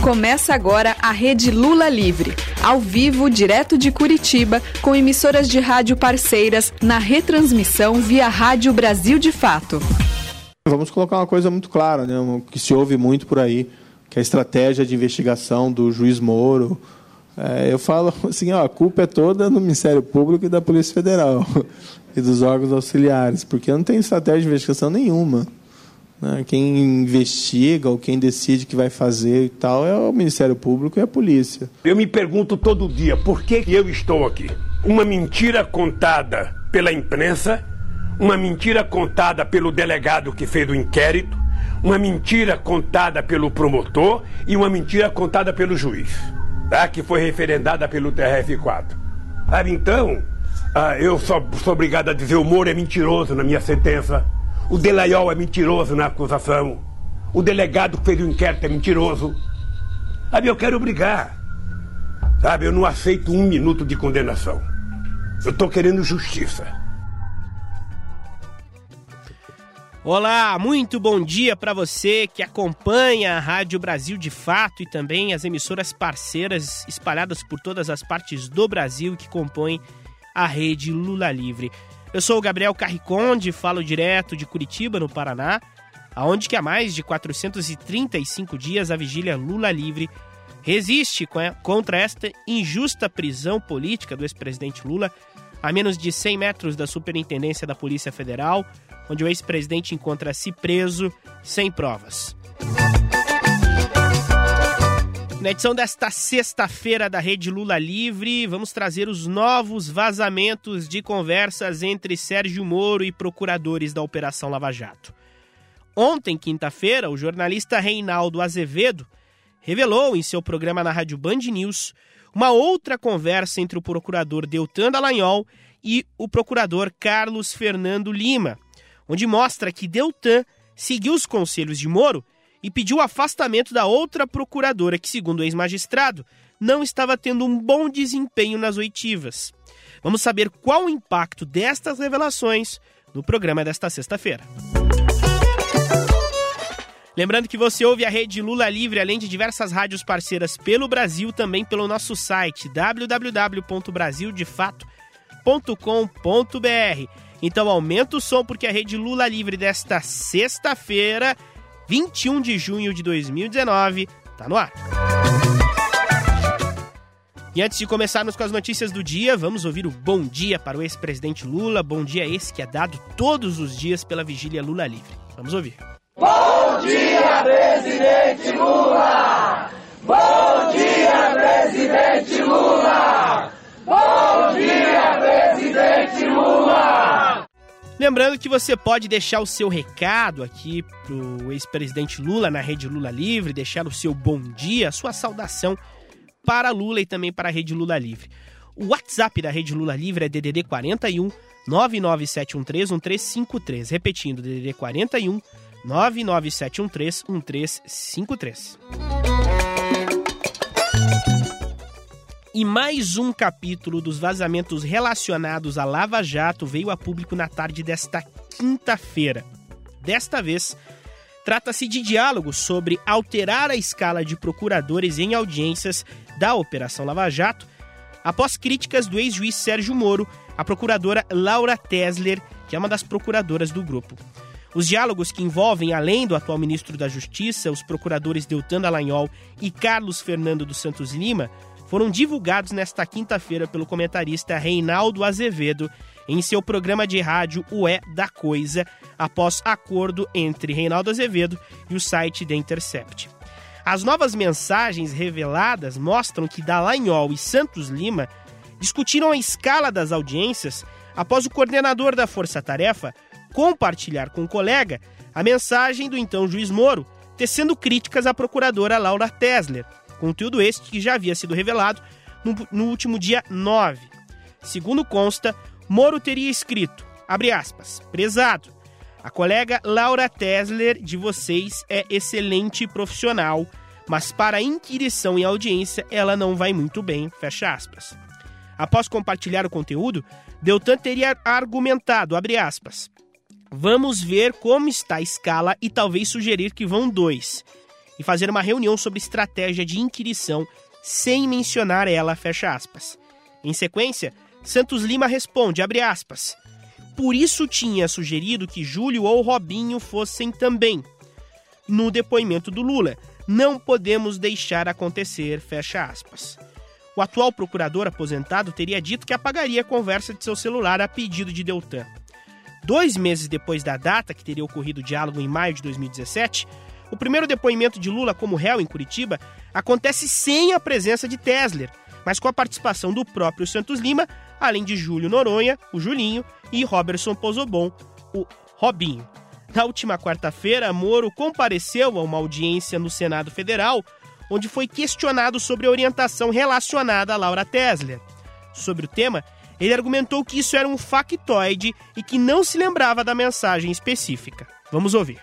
Começa agora a Rede Lula Livre, ao vivo, direto de Curitiba, com emissoras de rádio parceiras, na retransmissão via Rádio Brasil de Fato. Vamos colocar uma coisa muito clara, né? Que se ouve muito por aí, que é a estratégia de investigação do juiz Moro. Eu falo assim, a culpa é toda do Ministério Público e da Polícia Federal e dos órgãos auxiliares, porque não tem estratégia de investigação nenhuma. Quem investiga ou quem decide o que vai fazer e tal é o Ministério Público e a polícia. Eu me pergunto todo dia, por que eu estou aqui? Uma mentira contada pela imprensa, uma mentira contada pelo delegado que fez o inquérito, uma mentira contada pelo promotor e uma mentira contada pelo juiz, que foi referendada pelo TRF4. Então, eu sou obrigado a dizer o Moro é mentiroso na minha sentença. O Delaiol é mentiroso na acusação. O delegado que fez o inquérito é mentiroso. Eu quero brigar. Eu não aceito 1 minuto de condenação. Eu estou querendo justiça. Olá, muito bom dia para você que acompanha a Rádio Brasil de Fato e também as emissoras parceiras espalhadas por todas as partes do Brasil que compõem a Rede Lula Livre. Eu sou o Gabriel Carriconde, falo direto de Curitiba, no Paraná, onde que há mais de 435 dias a vigília Lula Livre resiste contra esta injusta prisão política do ex-presidente Lula a menos de 100 metros da Superintendência da Polícia Federal, onde o ex-presidente encontra-se preso sem provas. Na edição desta sexta-feira da Rede Lula Livre, vamos trazer os novos vazamentos de conversas entre Sérgio Moro e procuradores da Operação Lava Jato. Ontem, quinta-feira, o jornalista Reinaldo Azevedo revelou em seu programa na Rádio Band News uma outra conversa entre o procurador Deltan Dallagnol e o procurador Carlos Fernando Lima, onde mostra que Deltan seguiu os conselhos de Moro e pediu o afastamento da outra procuradora que, segundo o ex-magistrado, não estava tendo um bom desempenho nas oitivas. Vamos saber qual o impacto destas revelações no programa desta sexta-feira. Lembrando que você ouve a Rede Lula Livre, além de diversas rádios parceiras pelo Brasil, também pelo nosso site www.brasildefato.com.br. Então aumenta o som porque a Rede Lula Livre desta sexta-feira, 21 de junho de 2019, tá no ar. E antes de começarmos com as notícias do dia, vamos ouvir o bom dia para o ex-presidente Lula. Bom dia esse que é dado todos os dias pela vigília Lula Livre. Vamos ouvir. Bom dia, presidente Lula! Bom dia, presidente Lula! Bom dia, presidente Lula! Lembrando que você pode deixar o seu recado aqui pro ex-presidente Lula na Rede Lula Livre, deixar o seu bom dia, a sua saudação para Lula e também para a Rede Lula Livre. O WhatsApp da Rede Lula Livre é DDD 41 997131353. Repetindo, DDD 41 997131353. E mais um capítulo dos vazamentos relacionados à Lava Jato veio a público na tarde desta quinta-feira. Desta vez, trata-se de diálogo sobre alterar a escala de procuradores em audiências da Operação Lava Jato, após críticas do ex-juiz Sérgio Moro à procuradora Laura Tesler, que é uma das procuradoras do grupo. Os diálogos que envolvem, além do atual ministro da Justiça, os procuradores Deltan Dallagnol e Carlos Fernando dos Santos Lima, foram divulgados nesta quinta-feira pelo comentarista Reinaldo Azevedo em seu programa de rádio O É da Coisa, após acordo entre Reinaldo Azevedo e o site The Intercept. As novas mensagens reveladas mostram que Dallagnol e Santos Lima discutiram a escala das audiências após o coordenador da Força Tarefa compartilhar com o colega a mensagem do então juiz Moro, tecendo críticas à procuradora Laura Tesler, conteúdo este que já havia sido revelado no último dia 9. Segundo consta, Moro teria escrito, abre aspas, prezado, a colega Laura Tesler de vocês é excelente profissional, mas para inquirição em audiência ela não vai muito bem, fecha aspas. Após compartilhar o conteúdo, Deltan teria argumentado, abre aspas, vamos ver como está a escala e talvez sugerir que vão 2. e fazer uma reunião sobre estratégia de inquirição sem mencionar ela, fecha aspas. Em sequência, Santos Lima responde, abre aspas, por isso tinha sugerido que Júlio ou Robinho fossem também. No depoimento do Lula, não podemos deixar acontecer, fecha aspas. O atual procurador aposentado teria dito que apagaria a conversa de seu celular a pedido de Deltan. 2 meses depois da data que teria ocorrido o diálogo em maio de 2017, o primeiro depoimento de Lula como réu em Curitiba acontece sem a presença de Tesler, mas com a participação do próprio Santos Lima, além de Júlio Noronha, o Julinho, e Roberson Pozobon, o Robinho. Na última quarta-feira, Moro compareceu a uma audiência no Senado Federal, onde foi questionado sobre a orientação relacionada a Laura Tesler. Sobre o tema, ele argumentou que isso era um factoide e que não se lembrava da mensagem específica. Vamos ouvir.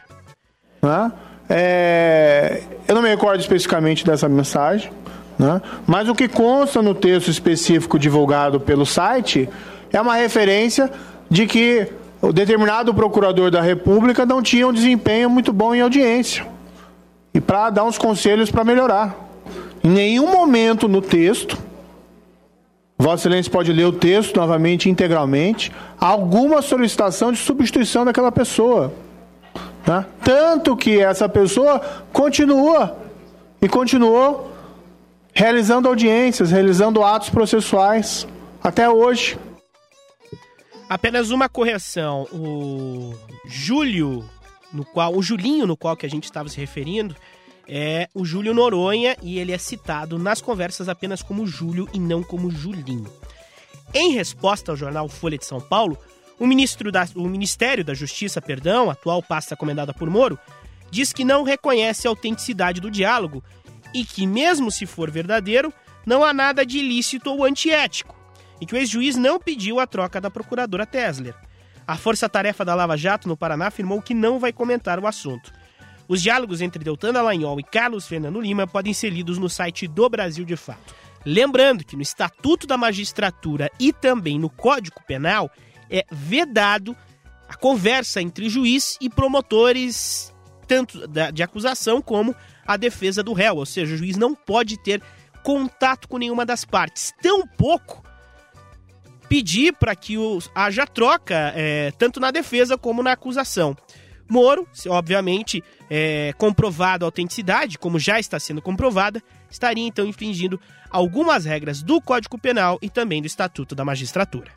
Eu não me recordo especificamente dessa mensagem, mas o que consta no texto específico divulgado pelo site é uma referência de que o determinado procurador da República não tinha um desempenho muito bom em audiência e para dar uns conselhos para melhorar. Em nenhum momento no texto, Vossa Excelência pode ler o texto novamente, integralmente, alguma solicitação de substituição daquela pessoa. Tanto que essa pessoa continuou realizando audiências, realizando atos processuais, até hoje. Apenas uma correção, o Julinho, no qual que a gente estava se referindo, é o Júlio Noronha e ele é citado nas conversas apenas como Júlio e não como Julinho. Em resposta ao jornal Folha de São Paulo, o Ministério da Justiça, atual pasta comandada por Moro, diz que não reconhece a autenticidade do diálogo e que, mesmo se for verdadeiro, não há nada de ilícito ou antiético e que o ex-juiz não pediu a troca da procuradora Tesler. A Força-Tarefa da Lava Jato no Paraná afirmou que não vai comentar o assunto. Os diálogos entre Deltan Dallagnol e Carlos Fernando Lima podem ser lidos no site do Brasil de Fato. Lembrando que no Estatuto da Magistratura e também no Código Penal é vedado a conversa entre juiz e promotores, tanto de acusação como a defesa do réu. Ou seja, o juiz não pode ter contato com nenhuma das partes. Tampouco pedir para que haja troca, tanto na defesa como na acusação. Moro, obviamente, comprovado a autenticidade, como já está sendo comprovada, estaria então infringindo algumas regras do Código Penal e também do Estatuto da Magistratura.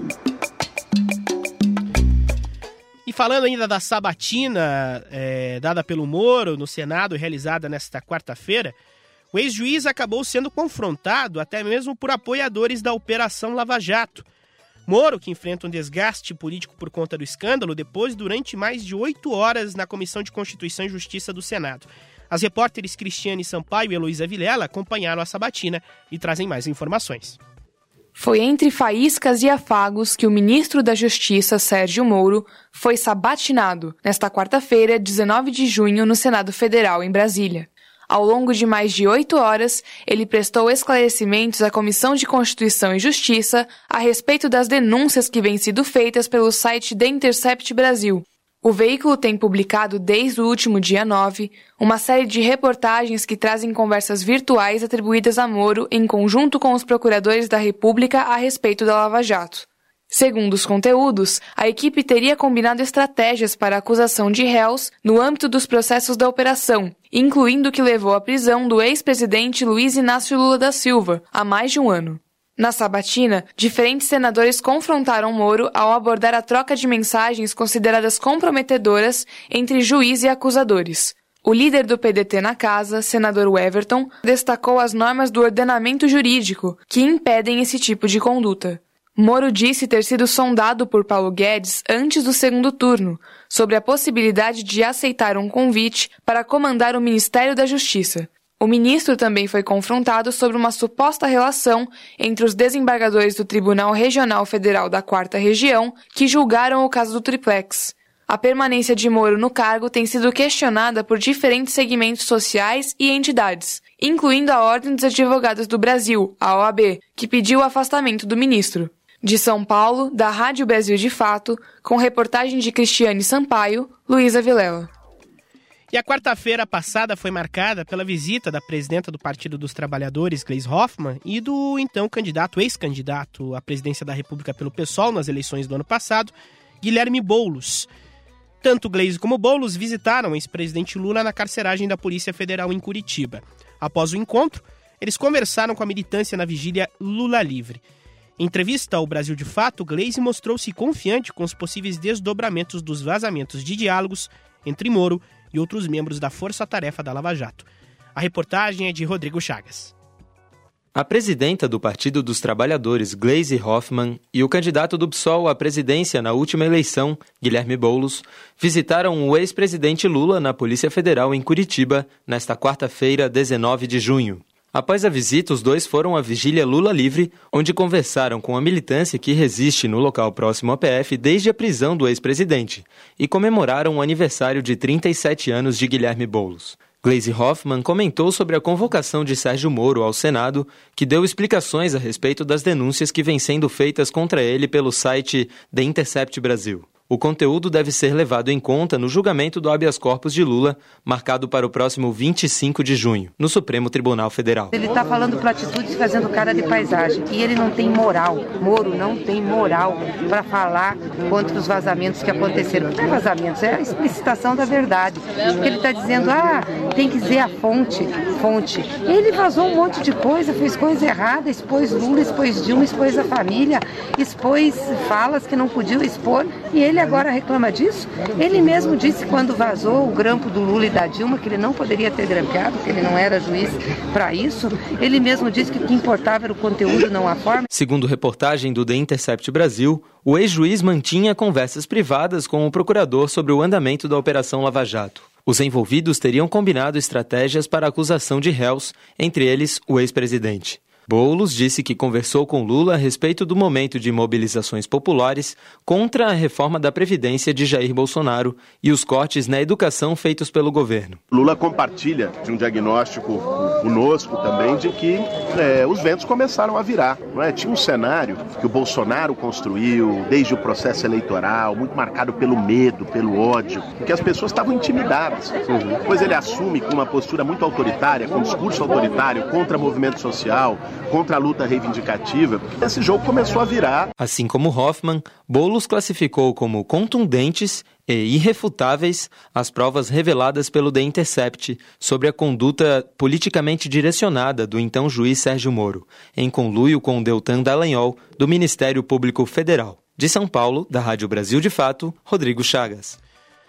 E falando ainda da sabatina dada pelo Moro no Senado, realizada nesta quarta-feira, o ex-juiz acabou sendo confrontado até mesmo por apoiadores da Operação Lava Jato. Moro, que enfrenta um desgaste político por conta do escândalo, depois durante mais de 8 horas na Comissão de Constituição e Justiça do Senado. As repórteres Cristiane Sampaio e Heloísa Vilela acompanharam a sabatina e trazem mais informações. Foi entre faíscas e afagos que o ministro da Justiça, Sérgio Moro, foi sabatinado nesta quarta-feira, 19 de junho, no Senado Federal, em Brasília. Ao longo de mais de 8 horas, ele prestou esclarecimentos à Comissão de Constituição e Justiça a respeito das denúncias que vêm sido feitas pelo site The Intercept Brasil. O veículo tem publicado desde o último dia 9 uma série de reportagens que trazem conversas virtuais atribuídas a Moro em conjunto com os procuradores da República a respeito da Lava Jato. Segundo os conteúdos, a equipe teria combinado estratégias para a acusação de réus no âmbito dos processos da operação, incluindo o que levou à prisão do ex-presidente Luiz Inácio Lula da Silva, há mais de um ano. Na sabatina, diferentes senadores confrontaram Moro ao abordar a troca de mensagens consideradas comprometedoras entre juiz e acusadores. O líder do PDT na casa, senador Everton, destacou as normas do ordenamento jurídico que impedem esse tipo de conduta. Moro disse ter sido sondado por Paulo Guedes antes do segundo turno, sobre a possibilidade de aceitar um convite para comandar o Ministério da Justiça. O ministro também foi confrontado sobre uma suposta relação entre os desembargadores do Tribunal Regional Federal da 4ª Região que julgaram o caso do Triplex. A permanência de Moro no cargo tem sido questionada por diferentes segmentos sociais e entidades, incluindo a Ordem dos Advogados do Brasil, a OAB, que pediu o afastamento do ministro. De São Paulo, da Rádio Brasil de Fato, com reportagem de Cristiane Sampaio, Heloísa Vilela. E a quarta-feira passada foi marcada pela visita da presidenta do Partido dos Trabalhadores, Gleisi Hoffmann, e do então ex-candidato à presidência da República pelo PSOL nas eleições do ano passado, Guilherme Boulos. Tanto Gleisi como Boulos visitaram o ex-presidente Lula na carceragem da Polícia Federal em Curitiba. Após o encontro, eles conversaram com a militância na vigília Lula Livre. Em entrevista ao Brasil de Fato, Gleisi mostrou-se confiante com os possíveis desdobramentos dos vazamentos de diálogos entre Moro e outros membros da Força-Tarefa da Lava Jato. A reportagem é de Rodrigo Chagas. A presidenta do Partido dos Trabalhadores, Gleisi Hoffmann, e o candidato do PSOL à presidência na última eleição, Guilherme Boulos, visitaram o ex-presidente Lula na Polícia Federal em Curitiba, nesta quarta-feira, 19 de junho. Após a visita, os dois foram à vigília Lula Livre, onde conversaram com a militância que resiste no local próximo à PF desde a prisão do ex-presidente e comemoraram o aniversário de 37 anos de Guilherme Boulos. Gleisi Hoffmann comentou sobre a convocação de Sérgio Moro ao Senado, que deu explicações a respeito das denúncias que vêm sendo feitas contra ele pelo site The Intercept Brasil. O conteúdo deve ser levado em conta no julgamento do habeas corpus de Lula, marcado para o próximo 25 de junho, no Supremo Tribunal Federal. Ele está falando platitudes fazendo cara de paisagem e ele não tem moral. Moro não tem moral para falar contra os vazamentos que aconteceram. Não é vazamentos, é a explicitação da verdade. Porque ele está dizendo, tem que dizer a fonte. Ele vazou um monte de coisa, fez coisa errada, expôs Lula, expôs Dilma, expôs a família, expôs falas que não podiam expor e ele agora reclama disso. Ele mesmo disse quando vazou o grampo do Lula e da Dilma que ele não poderia ter grampeado, que ele não era juiz para isso. Ele mesmo disse que o que importava era o conteúdo, não a forma. Segundo reportagem do The Intercept Brasil, o ex-juiz mantinha conversas privadas com o procurador sobre o andamento da Operação Lava Jato. Os envolvidos teriam combinado estratégias para a acusação de réus, entre eles o ex-presidente. Boulos disse que conversou com Lula a respeito do momento de mobilizações populares contra a reforma da Previdência de Jair Bolsonaro e os cortes na educação feitos pelo governo. Lula compartilha de um diagnóstico conosco também de que os ventos começaram a virar. Não é? Tinha um cenário que o Bolsonaro construiu desde o processo eleitoral, muito marcado pelo medo, pelo ódio, em que as pessoas estavam intimidadas. Depois ele assume com uma postura muito autoritária, com um discurso autoritário contra movimento social, contra a luta reivindicativa. Esse jogo começou a virar. Assim como Hoffmann, Boulos classificou como contundentes e irrefutáveis as provas reveladas pelo The Intercept sobre a conduta politicamente direcionada do então juiz Sérgio Moro, em conluio com Deltan Dallagnol, do Ministério Público Federal. De São Paulo, da Rádio Brasil de Fato, Rodrigo Chagas.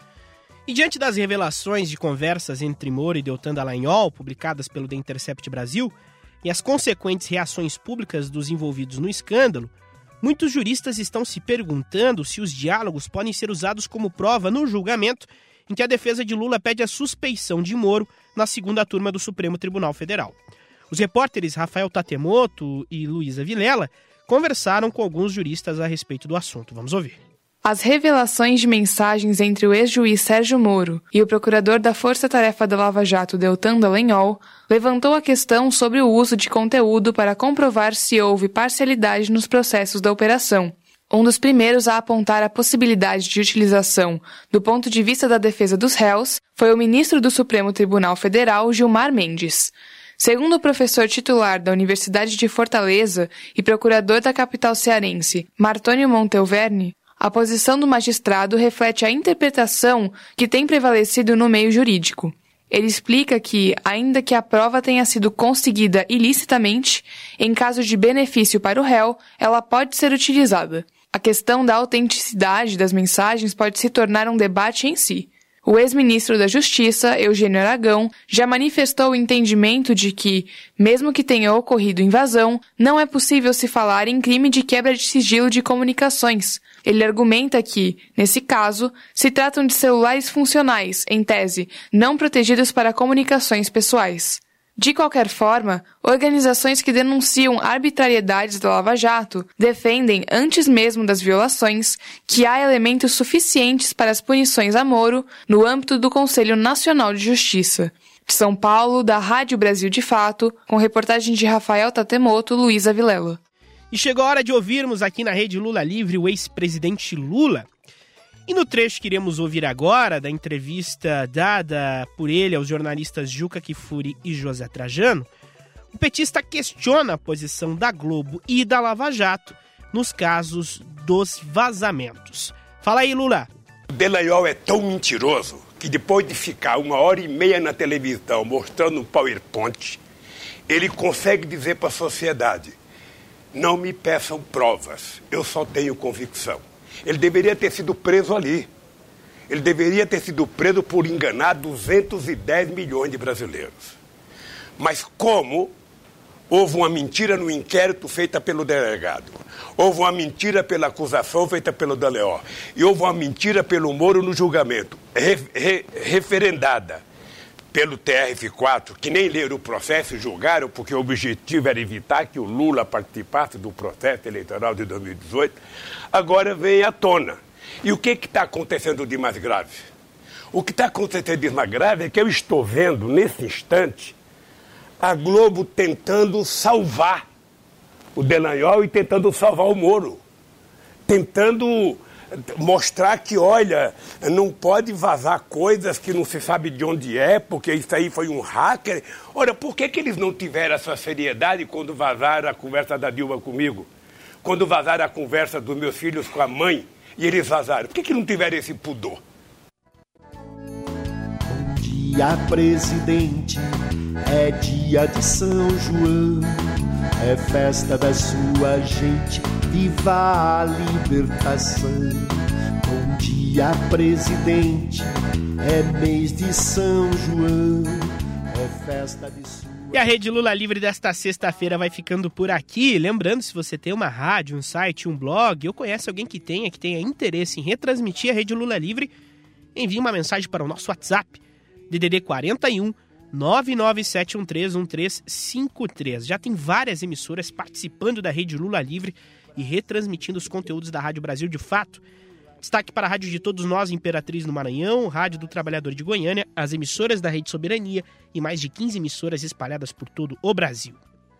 E diante das revelações de conversas entre Moro e Deltan Dallagnol, publicadas pelo The Intercept Brasil, e as consequentes reações públicas dos envolvidos no escândalo, muitos juristas estão se perguntando se os diálogos podem ser usados como prova no julgamento em que a defesa de Lula pede a suspeição de Moro na segunda turma do Supremo Tribunal Federal. Os repórteres Rafael Tatemoto e Luísa Vilela conversaram com alguns juristas a respeito do assunto. Vamos ouvir. As revelações de mensagens entre o ex-juiz Sérgio Moro e o procurador da Força-Tarefa da Lava Jato, Deltan Dallagnol, levantou a questão sobre o uso de conteúdo para comprovar se houve parcialidade nos processos da operação. Um dos primeiros a apontar a possibilidade de utilização do ponto de vista da defesa dos réus foi o ministro do Supremo Tribunal Federal, Gilmar Mendes. Segundo o professor titular da Universidade de Fortaleza e procurador da capital cearense, Martônio Montelverne, a posição do magistrado reflete a interpretação que tem prevalecido no meio jurídico. Ele explica que, ainda que a prova tenha sido conseguida ilicitamente, em caso de benefício para o réu, ela pode ser utilizada. A questão da autenticidade das mensagens pode se tornar um debate em si. O ex-ministro da Justiça, Eugênio Aragão, já manifestou o entendimento de que, mesmo que tenha ocorrido invasão, não é possível se falar em crime de quebra de sigilo de comunicações. Ele argumenta que, nesse caso, se tratam de celulares funcionais, em tese, não protegidos para comunicações pessoais. De qualquer forma, organizações que denunciam arbitrariedades da Lava Jato defendem, antes mesmo das violações, que há elementos suficientes para as punições a Moro no âmbito do Conselho Nacional de Justiça. De São Paulo, da Rádio Brasil de Fato, com reportagem de Rafael Tatemoto, Luísa Vilela. E chegou a hora de ouvirmos aqui na Rede Lula Livre o ex-presidente Lula. E no trecho que iremos ouvir agora, da entrevista dada por ele aos jornalistas Juca Kfouri e José Trajano, o petista questiona a posição da Globo e da Lava Jato nos casos dos vazamentos. Fala aí, Lula. O Dallagnol é tão mentiroso que depois de ficar 1h30 na televisão mostrando um PowerPoint, ele consegue dizer para a sociedade: não me peçam provas, eu só tenho convicção. Ele deveria ter sido preso ali. Ele deveria ter sido preso por enganar 210 milhões de brasileiros. Mas como houve uma mentira no inquérito feita pelo delegado, houve uma mentira pela acusação feita pelo Dallagnol e houve uma mentira pelo Moro no julgamento, referendada pelo TRF4, que nem leram o processo e julgaram, porque o objetivo era evitar que o Lula participasse do processo eleitoral de 2018, agora vem à tona. E o que está acontecendo de mais grave? O que está acontecendo de mais grave é que eu estou vendo, nesse instante, a Globo tentando salvar o Dallagnol e tentando salvar o Moro. Tentando mostrar que, olha, não pode vazar coisas que não se sabe de onde é, porque isso aí foi um hacker. Ora, por que eles não tiveram essa seriedade quando vazaram a conversa da Dilma comigo? Quando vazaram a conversa dos meus filhos com a mãe e eles vazaram? Por que não tiveram esse pudor? Bom dia, presidente, é dia de São João, é festa da sua gente, viva a libertação. Bom dia, presidente, é mês de São João, é festa de sua... E a Rede Lula Livre desta sexta-feira vai ficando por aqui. Lembrando, se você tem uma rádio, um site, um blog, ou conhece alguém que tenha interesse em retransmitir a Rede Lula Livre, envie uma mensagem para o nosso WhatsApp, DDD 41 997131353. Já tem várias emissoras participando da Rede Lula Livre e retransmitindo os conteúdos da Rádio Brasil de Fato. Destaque para a Rádio de Todos Nós, Imperatriz no Maranhão, Rádio do Trabalhador de Goiânia, as emissoras da Rede Soberania e mais de 15 emissoras espalhadas por todo o Brasil.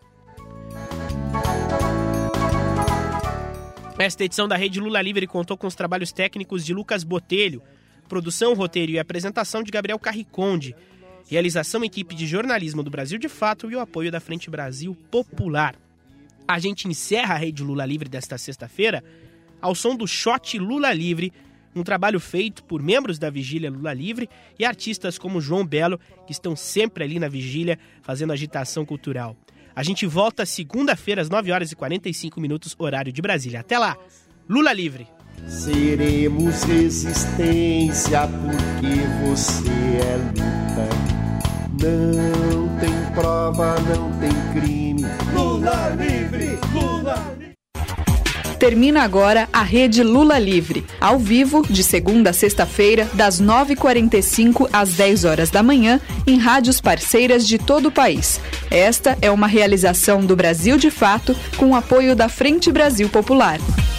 Esta edição da Rede Lula Livre contou com os trabalhos técnicos de Lucas Botelho, produção, roteiro e apresentação de Gabriel Carriconde, realização equipe de jornalismo do Brasil de Fato e o apoio da Frente Brasil Popular. A gente encerra a Rede Lula Livre desta sexta-feira ao som do Shot Lula Livre, um trabalho feito por membros da Vigília Lula Livre e artistas como João Belo, que estão sempre ali na Vigília fazendo agitação cultural. A gente volta segunda-feira às 9h45, horário de Brasília. Até lá, Lula Livre! Seremos resistência porque você é luta. Não tem prova, não tem crime. Lula livre, Lula livre. Termina agora a Rede Lula Livre, ao vivo, de segunda a sexta-feira, das 9h45 às 10 horas da manhã, em rádios parceiras de todo o país. Esta é uma realização do Brasil de Fato, com o apoio da Frente Brasil Popular.